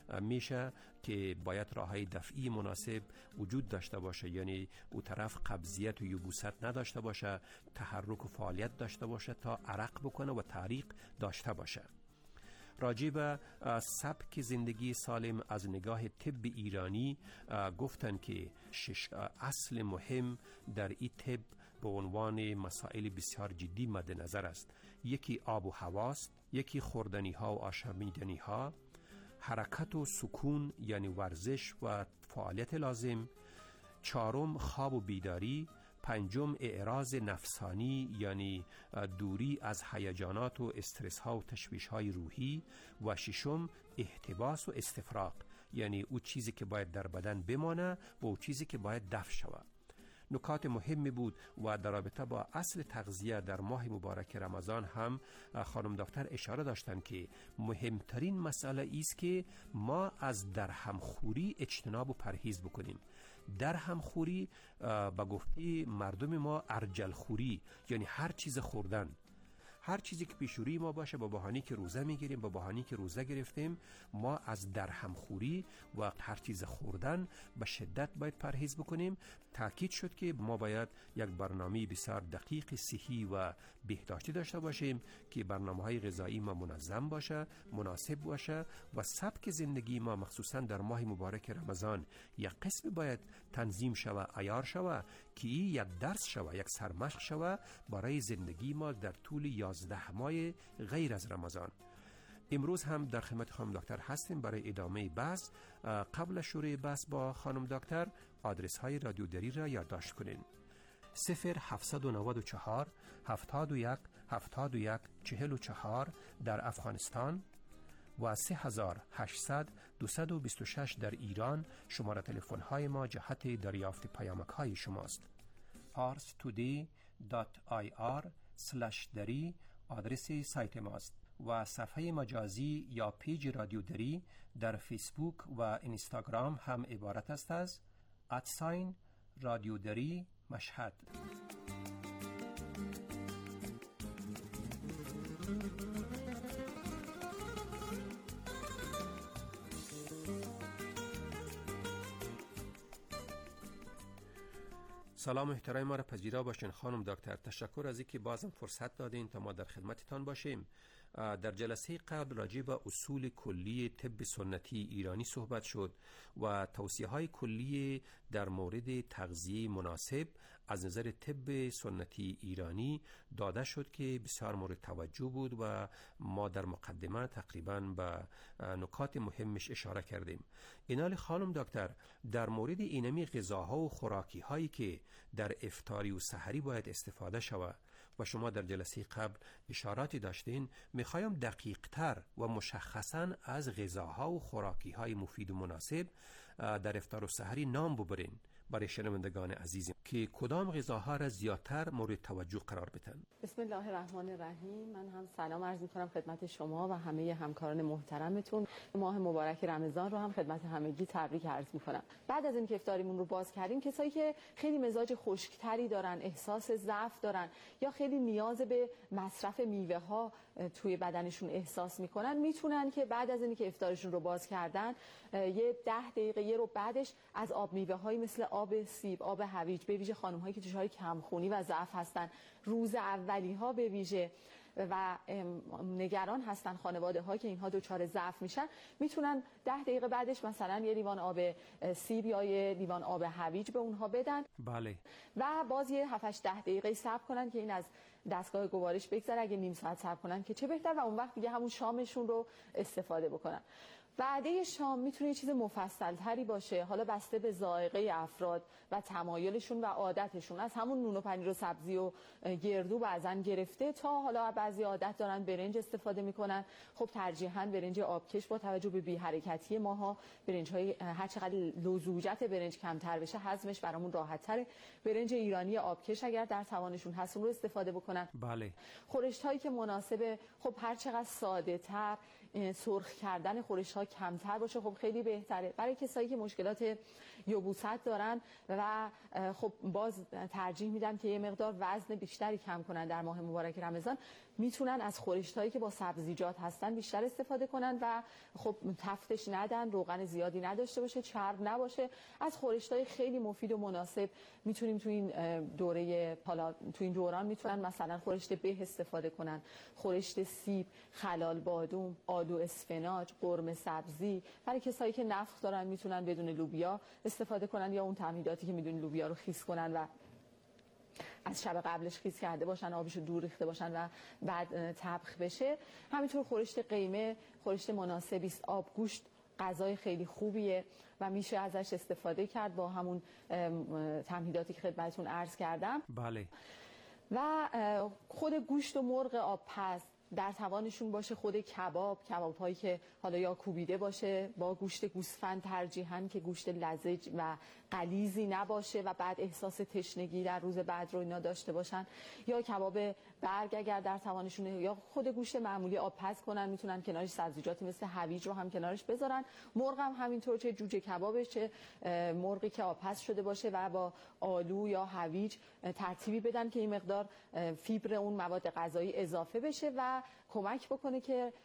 میشه که باید راههای دفعی مناسب وجود داشته باشه، یعنی او طرف قبضیت و یبوست نداشته باشه، تحرک و فعالیت داشته باشه تا عرق بکنه و تعریق داشته باشه. راجع به سبک زندگی سالم از نگاه طب ایرانی گفتن که شش اصل مهم در این طب به عنوان مسائل بسیار جدی مد نظر است. یکی آب و هواست، یکی خوردنی ها و آشامیدنی ها، حرکت و سکون یعنی ورزش و فعالیت لازم، چهارم خواب و بیداری، پنجم اعراض نفسانی یعنی دوری از هیجانات و استرس ها و تشویش های روحی، و ششم احتباس و استفراغ یعنی او چیزی که باید در بدن بمانه و او چیزی که باید دفع شود. نکات مهمی بود و در رابطه با اصل تغذیه در ماه مبارک رمضان هم خانم دکتر اشاره داشتن که مهمترین مسئله است که ما از درهمخوری اجتناب و پرهیز بکنیم. درهمخوری به گفته مردم ما ارجلخوری یعنی هر چیز خوردن، هر چیزی که پیشوری ما باشه با بهانه‌ای که روزه میگیریم، با بهانه‌ای که روزه گرفتیم، ما از درهمخوری و هر چیز خوردن به شدت باید پرهیز بکنیم. تاکید شد که ما باید یک برنامه بسیار دقیق صحی و بهداشتی داشته باشیم که برنامه‌های غذایی ما منظم باشه، مناسب باشه و سبک زندگی ما مخصوصا در ماه مبارک رمضان یک قسم باید تنظیم شوه، عیار شوه که یک درس شوه، یک سرمشق شوه برای زندگی ما در طول یازده ماه غیر از رمضان. امروز هم در خدمت خانم دکتر هستیم برای ادامه بحث. قبل شروع بحث با خانم دکتر آدرس های رادیو دری را یادداشت کنین: صفر هفتصد و نود و چهار هفتاد و یک هفتاد و یک چهل و چهار در افغانستان و سه هزار و هشتصد دویست و بیست و شش در ایران. شماره تلفن های ما جهت دریافت پیامک های شماست. پارس تودی دات آی آر سلش دری آدرس سایت ماست و صفحه مجازی یا پیج رادیو دری در فیسبوک و اینستاگرام هم عبارت است از ادساین رادیو دری مشهد. سلام و احترام ما را پذیرا باشین خانم دکتر. تشکر از اینکه بازم فرصت دادین تا ما در خدمتتان باشیم. در جلسه قبل راجع به اصول کلی طب سنتی ایرانی صحبت شد و توصیه های کلی در مورد تغذیه مناسب از نظر طب سنتی ایرانی داده شد که بسیار مورد توجه بود و ما در مقدمه تقریبا به نکات مهمش اشاره کردیم. اینال خانم دکتر، در مورد اینمی غذاها و خوراکی هایی که در افطاری و سحری باید استفاده شود و شما در جلسه قبل اشاراتی داشتین، میخوایم دقیق تر و مشخصا از غذاها و خوراکی های مفید و مناسب در افطار و سحری نام ببرین برای شنوندگان عزیزیم که کدام غذاها را زیادتر مورد توجه قرار بدن. بسم الله الرحمن الرحیم. من هم سلام عرض می‌کنم خدمت شما و همه همکاران محترمتون. ماه مبارک رمضان رو هم خدمت همگی تبریک عرض می‌کنم. بعد از اینکه افطاریمون رو باز کردیم، کسایی که خیلی مزاج خشک‌تری دارن، احساس ضعف دارن یا خیلی نیاز به مصرف میوه‌ها توی بدنشون احساس می‌کنن، میتونن که بعد از اینکه افطارشون رو باز کردن یه ده دقیقه یه رو بعدش از آب میوه‌هایی مثل آب سیب، آب هویج، به ویژه خانم‌هایی که دچار کمخونی و ضعف هستن، روز اولی‌ها به ویژه و نگران هستن خانواده‌ها که اینها دچار ضعف میشن، میتونن ده دقیقه بعدش مثلا یه لیوان آب سیب یا یه لیوان آب هویج به اونها بدن. بله. و باز یه هفت هشت ده دقیقه صبر کنن که این از دستگاه گوارش بگذره. اگه نیم ساعت صبر کنن که چه بهتر، و اون وقت دیگه همون شامشون رو استفاده بکنن. وعده شام میتونه یه چیز مفصل تری باشه، حالا بسته به ذائقه افراد و تمایلشون و عادتشون، از همون نون و پنیر و سبزی و گردو بعضن گرفته تا حالا بعضی عادت دارن برنج استفاده میکنن. خب ترجیحاً برنج آبکش، با توجه به بی حرکتی ماها برنج های هر چقدر لزوجت برنج کمتر بشه هضمش برامون راحت تره. برنج ایرانی آبکش اگر در توانشون هست اون رو استفاده بکنن. بله. خورشت هایی که مناسبه، خب هر چقدر ساده تر سرخ کردن خورشت ها کمتر باشه خب خیلی بهتره. برای کسایی که مشکلات یبوست دارن و خب باز ترجیح میدم که یه مقدار وزن بیشتری کم کنن در ماه مبارک رمضان، میتونن از خورشتایی که با سبزیجات هستن بیشتر استفاده کنن و خب تفتش ندن، روغن زیادی نداشته باشه، چرب نباشه. از خورشتای خیلی مفید و مناسب میتونیم تو این دوره حالا تو این دوران میتونن مثلا خورشت به استفاده کنن، خورشت سیب، خلال بادوم، آلو اسفناج، قرمه سبزی. برای کسایی که نفخ دارن میتونن بدون لوبیا استفاده کنن یا اون تمهیداتی که میدونن لوبیا رو خیس کنن و از شب قبلش خیس کرده باشن، آبشو دور ریخته باشن و بعد طبخ بشه. همینطور خورشت قیمه خورشت مناسبی است. آب گوشت غذای خیلی خوبیه و میشه ازش استفاده کرد با همون تمهیداتی که خدمتتون عرض کردم. بله. و خود گوشت و مرغ آبپز در توانشون باشه، خود کباب، کباب هایی که حالا یا کوبیده باشه با گوشت گوسفند ترجیحاً که گوشت لزج و غلیظی نباشه و بعد احساس تشنگی در روز بعد رو اینا داشته باشن، یا کباب برگ اگر در توانشونه، یا خود گوشت معمولی آبپز کنن، میتونن کنارش سبزیجاتی مثل هویج رو هم کنارش بذارن. مرغ هم همینطور، چه جوجه کبابش چه مرغی که آبپز شده باشه و با آلو یا هویج ترتیبی بدن که این مقدار فیبر اون مواد غذایی اضافه بشه و کمک بکنه که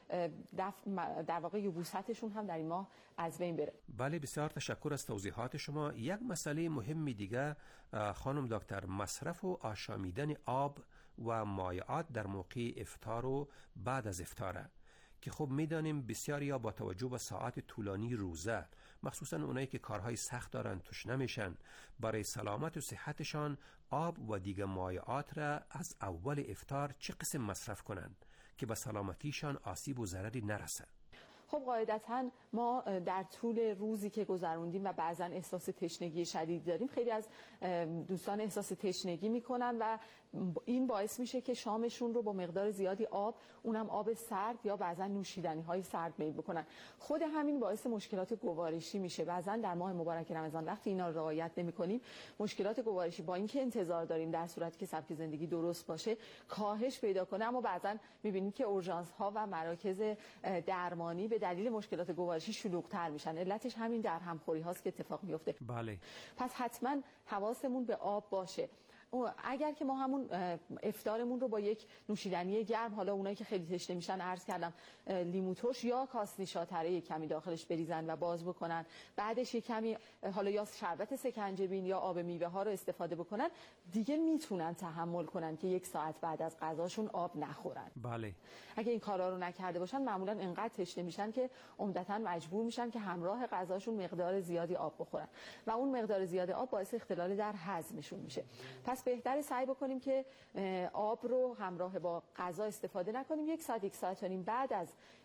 در واقع یبوستشون هم در این ماه از بین بره. بله، بسیار تشکر از توضیحات شما. یک مسئله مهمی دیگه خانم دکتر، مصرف و آشامیدن آب و مایعات در موقع افطار و بعد از افطاره که خب میدانیم بسیاری با توجه به ساعت طولانی روزه، مخصوصا اونایی که کارهای سخت دارن، توش نمیشن، برای سلامت و صحتشان آب و دیگه مایعات را از اول افطار چه قسم مصرف کنن که به سلامتیشان آسیب و ضرری نرسه؟ خب قاعدتاً ما در طول روزی که گذروندیم و بعضاً احساس تشنگی شدید داریم، خیلی از دوستان احساس تشنگی میکنن و این باعث میشه که شامشون رو با مقدار زیادی آب، اونم آب سرد یا بعضاً نوشیدنی های سرد میل بکنن. خود همین باعث مشکلات گوارشی میشه. بعضاً در ماه مبارک رمضان وقتی اینا رو رعایت نمیکنیم، مشکلات گوارشی با اینکه انتظار داریم در صورتی که سبک زندگی درست باشه کاهش پیدا کنه، اما بعضاً میبینیم که اورژانس ها و مراکز درمانی به دلیل مشکلات گوارشی شلوغ‌تر میشن. علتش همین در همخوری هاست که اتفاق میفته. بله. پس حتما حواسمون به آب باشه. اگر که ما همون افطارمون رو با یک نوشیدنی گرم، حالا اونایی که خیلی تشنه میشن عرض کردم لیمو ترش یا کاسنی شاتره یک کمی داخلش بریزن و باز بکنن، بعدش یک کمی حالا یا شربت سکنجبین یا آب میوه ها رو استفاده بکنن، دیگه میتونن تحمل کنن که یک ساعت بعد از غذاشون آب نخورن. بله. اگه این کارا رو نکرده باشن معمولا انقدر تشنه میشن که عمدتاً مجبور میشن که همراه غذاشون مقدار زیادی آب بخورن و اون مقدار زیاد آب باعث اختلال در هضمشون میشه. پس بهتره سعی بکنیم که آب رو همراه با غذا استفاده نکنیم. یک ساعت یک ساعت و نیم بعد از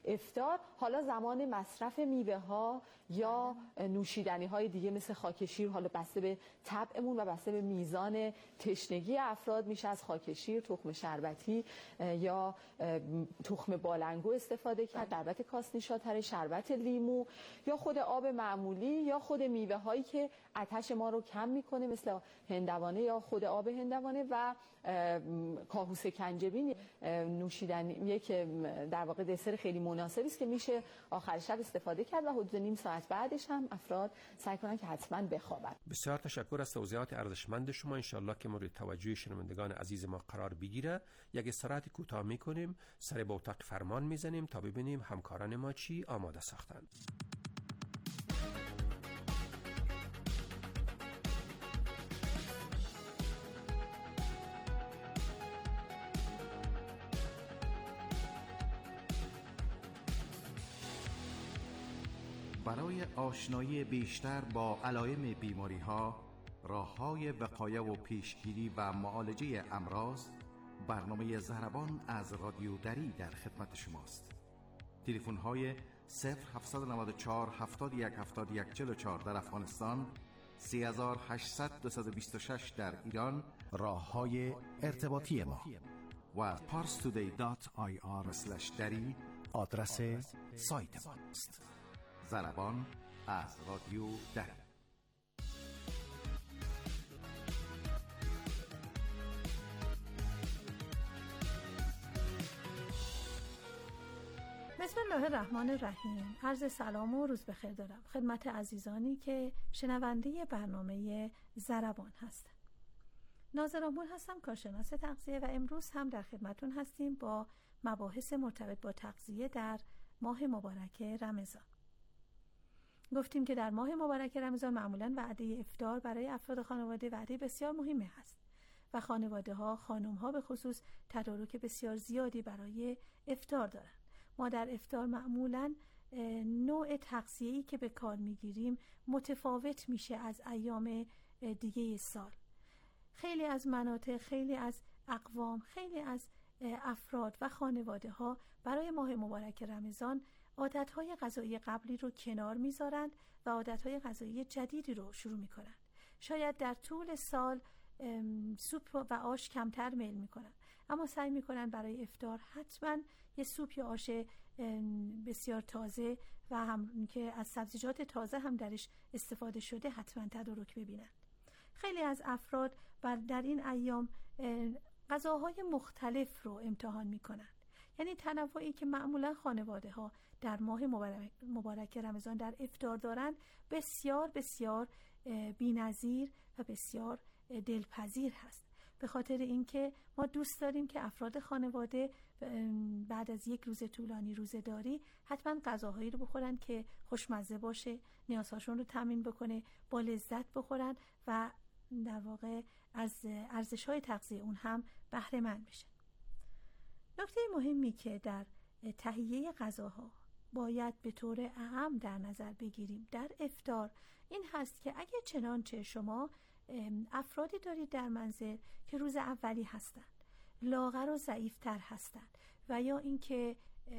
افطار حالا زمان مصرف میوه ها یا نوشیدنی های دیگه مثل خاک شیر، حالا بسته به طبعمون و بسته به میزان تشنگی افراد میشه از خاک شیر، تخم شربتی یا تخم بالنگو استفاده کرد، شربت کاسنیشاتر، شربت لیمو یا خود آب معمولی یا خود میوه هایی که آتش ما رو کم میکنه مثل هندوانه یا خود آب هندوانه و کاهوس کنجبین. نوشیدنی یک در واقع دسر خیلی مناسبی است که میشه آخر شب استفاده کرد و حدود نیم ساعت بعدش هم افراد سعی کنن که حتما بخوابن. بسیار تشکر از توضیحات ارزشمند شما. انشالله که مورد توجه شنوندگان عزیز ما قرار بگیره. یک استراحت کوتاه میکنیم، سر به اتاق فرمان میزنیم تا ببینیم همکاران ما چی آماده ساختند. برای آشنایی بیشتر با علائم بیماری‌ها، راه‌های وقایه و پیشگیری و معالجه امراض، برنامه ضربان از رادیو دری در خدمت شماست. تلفن‌های صفر هفت نه چهار هفتاد و یک هفتاد و یک چهل و چهار در افغانستان، سه هشت صفر دو دو شش در ایران، راه‌های ارتباطی ما و پارس تودی دات آی آر اسلش دری آدرس سایت ما است. ضربان از رادیو دری. بسم الله الرحمن الرحیم. عرض سلام و روز بخیر دارم خدمت عزیزانی که شنونده برنامه ضربان هستند. ناظر آمون هستم، کارشناس تغذیه و امروز هم در خدمتون هستیم با مباحث مرتبط با تغذیه در ماه مبارک رمضان. گفتیم که در ماه مبارک رمضان معمولاً وعده افطار برای افراد خانواده وعده بسیار مهمی هست و خانواده ها، خانم ها به خصوص تدارک بسیار زیادی برای افطار دارند. ما در افطار معمولاً نوع تغذیه‌ای که به کار میگیریم متفاوت میشه از ایام دیگه سال. خیلی از مناطق، خیلی از اقوام، خیلی از افراد و خانواده ها برای ماه مبارک رمضان عادتهای غذایی قبلی رو کنار میذارند و عادتهای غذایی جدیدی رو شروع میکنند. شاید در طول سال سوپ و آش کمتر میل میکنن، اما سعی میکنن برای افطار حتما یه سوپ یا آش بسیار تازه و هم که از سبزیجات تازه هم درش استفاده شده حتما تدارک ببینن. خیلی از افراد در این ایام غذاهای مختلف رو امتحان میکنن، یعنی تنوعی که معمولا خانواده ها در ماه مبارک, مبارک رمضان در افطار دارن بسیار بسیار بی‌نظیر و بسیار دلپذیر هست. به خاطر اینکه ما دوست داریم که افراد خانواده بعد از یک روز طولانی روزه‌داری حتما غذاهایی رو بخورن که خوشمزه باشه، نیازهاشون رو تامین بکنه، با لذت بخورن و در واقع از ارزش‌های تغذیه اون هم بهره مند بشن. نکته مهمی که در تهیه غذاها باید به طور اعم در نظر بگیریم در افطار این هست که اگه چنانچه شما افرادی دارید در منزل که روز اولی هستند، لاغر و ضعیفتر هستند و یا اینکه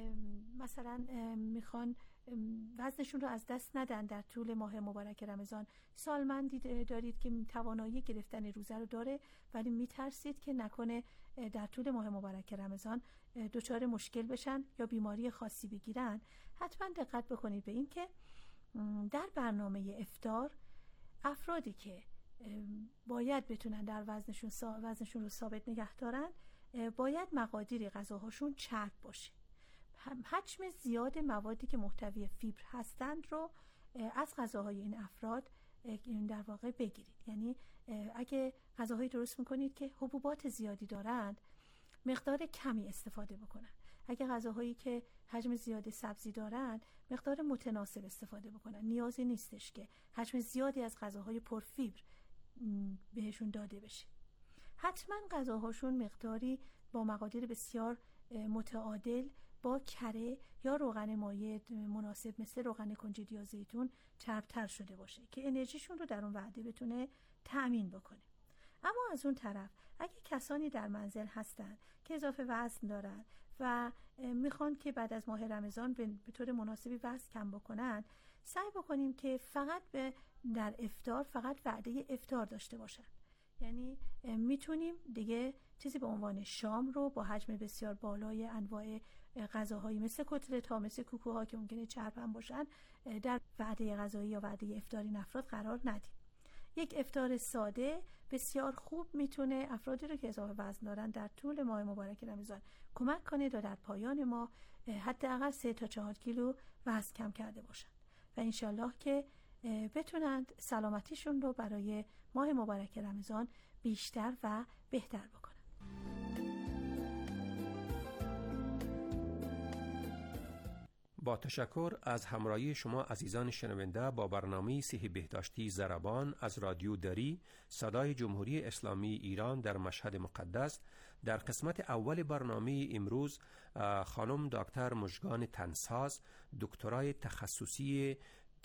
مثلا میخوان وزنشون رو از دست ندن در طول ماه مبارک رمضان، سالمندی دارید که توانایی گرفتن روزه رو داره ولی میترسید که نکنه در طول ماه مبارک رمضان دچار مشکل بشن یا بیماری خاصی بگیرن، حتما دقت بکنید به این که در برنامه افطار افرادی که باید بتونن در وزنشون وزنشون رو ثابت نگه دارن باید مقادیر غذاهاشون چرب باشه. حجم زیاد موادی که محتوی فیبر هستند رو از غذاهای این افراد در واقع بگیرید. یعنی اگه غذاهایی درست میکنید که حبوبات زیادی دارند مقدار کمی استفاده بکنن. اگه غذاهایی که حجم زیاد سبزی دارند مقدار متناسب استفاده بکنن. نیازی نیستش که حجم زیادی از غذاهای پرفیبر بهشون داده بشه. حتما غذاهاشون مقداری با مقادیر بسیار متعادل با کره یا روغن مایع مناسب مثل روغن کنجد یا زیتون چربتر شده باشه که انرژیشون رو در اون وعده بتونه تأمین بکنه. اما از اون طرف اگه کسانی در منزل هستن که اضافه وزن دارن و میخوان که بعد از ماه رمضان به طور مناسبی وزن کم بکنن، سعی بکنیم که فقط به در افطار فقط وعده افطار داشته باشن. یعنی میتونیم دیگه چیزی به عنوان شام رو با حجم بسیار بالای انواع غذاهایی مثل کتلت ها، مثل کوکوها که ممکنه چرب هم باشن در وعده غذایی یا وعده افطاری این افراد قرار ندیم. یک افطار ساده بسیار خوب میتونه افرادی رو که اضافه وزن دارن در طول ماه مبارک رمضان کمک کنه تا در پایان ماه حداقل سه تا چهار کیلو وزن کم کرده باشن و انشالله که بتونند سلامتیشون رو برای ماه مبارک رمضان بیشتر و بهتر بکنن. با تشکر از همراهی شما عزیزان شنونده با برنامه صحی بهداشتی ضربان از رادیو دری صدای جمهوری اسلامی ایران در مشهد مقدس. در قسمت اول برنامه امروز خانم دکتر مژگان تنساز، دکترای تخصصی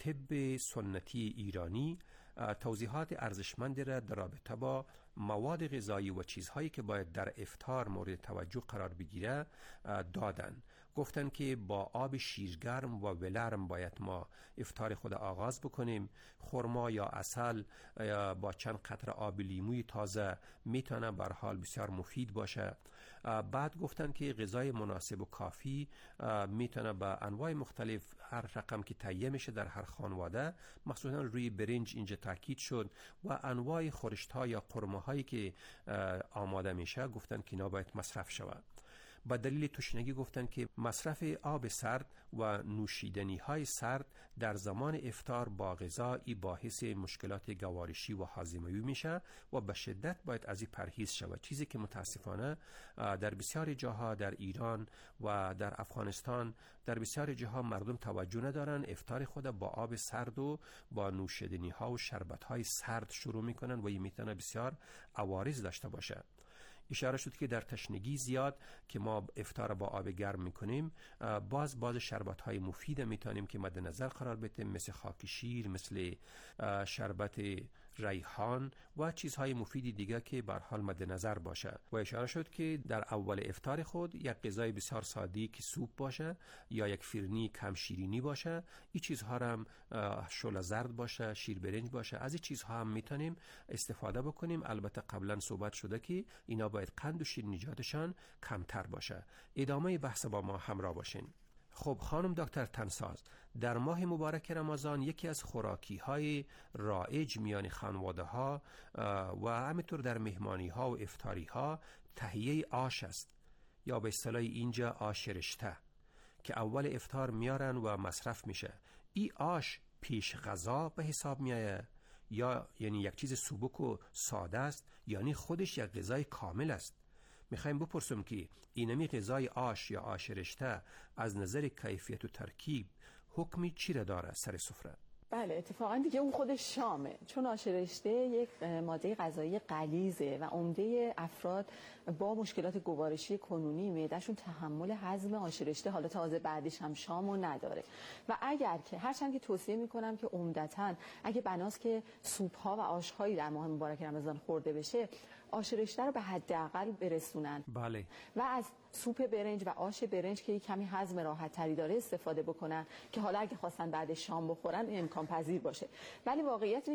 طب سنتی ایرانی، توضیحات ارزشمندی را در رابطه با مواد غذایی و چیزهایی که باید در افطار مورد توجه قرار بگیره دادن. گفتن که با آب شیرگرم و ولرم باید ما افطار خود آغاز بکنیم. خرما یا عسل یا با چند قطره آب لیموی تازه میتونه به هر حال بسیار مفید باشه. بعد گفتن که غذای مناسب و کافی میتونه به انواع مختلف هر رقم که تهیه میشه در هر خانواده، مخصوصا روی برنج اینجا تاکید شد و انواع خورشت ها یا قرمه هایی که آماده میشه گفتن که اینا باید مصرف شود. با دلیل تشنگی گفتن که مصرف آب سرد و نوشیدنی های سرد در زمان افطار با غذایی باعث مشکلات گوارشی و هاضمه‌ای میشه و به شدت باید از این پرهیز شود، چیزی که متاسفانه در بسیاری جاها در ایران و در افغانستان در بسیاری جاها مردم توجه ندارن، افطار خود با آب سرد و با نوشیدنی ها و شربت های سرد شروع میکنن و این میتونه بسیار عوارض داشته باشه. اشاره شد که در تشنگی زیاد که ما افطار با آب گرم میکنیم، باز باز شربت های مفید میتونیم که مد نظر قرار بدیم، مثل خاک شیر، مثل شربت ریحان و چیزهای مفیدی دیگه که به هر حال مد نظر باشه. و اشاره شد که در اول افطار خود یک غذای بسیار ساده‌ای که سوپ باشه یا یک فرنی کم شیرینی باشه، این چیزها هم شل زرد باشه، شیر برنج باشه، از این چیزها هم میتونیم استفاده بکنیم. البته قبلا صحبت شده که اینا باید قند و شیرینی‌جاتشان کمتر باشه. ادامه بحث با ما همراه باشین. خب خانم دکتر تنساز، در ماه مبارک رمضان یکی از خوراکی های رایج میان خانواده ها و همینطور در مهمانی ها و افطاری ها تهیه آش است، یا به اصطلاح اینجا آش رشته، که اول افطار میارن و مصرف میشه. این آش پیش غذا به حساب میایه یا یعنی یک چیز سبک و ساده است، یعنی خودش یک غذای کامل است؟ میخوایم بپرسم که اینمی غذای آش یا آش رشته از نظر کیفیت و ترکیب حکمی چی را داره سر سفره؟ بله اتفاقا دیگه اون خودش شامه، چون آش رشته یک ماده غذایی غلیظه و عمده افراد با مشکلات گوارشی کنونی معدهشون تحمل هضم آش رشته حالا تازه بعدش هم شامو نداره. و اگر که هرچند که توصیه میکنم که عمدتاً اگه بناست که سوپ ها و آش هایی در ماه مبارک رمضان خورده بشه، آش رشته رو به حداقل برسونن. بله. و از سوپ برنج و آش برنج که کمی هضم راحت تری داره استفاده بکنن که حالا اگه خواستن بعد شام بخورن این امکان پذیر باشه. ولی واقعیت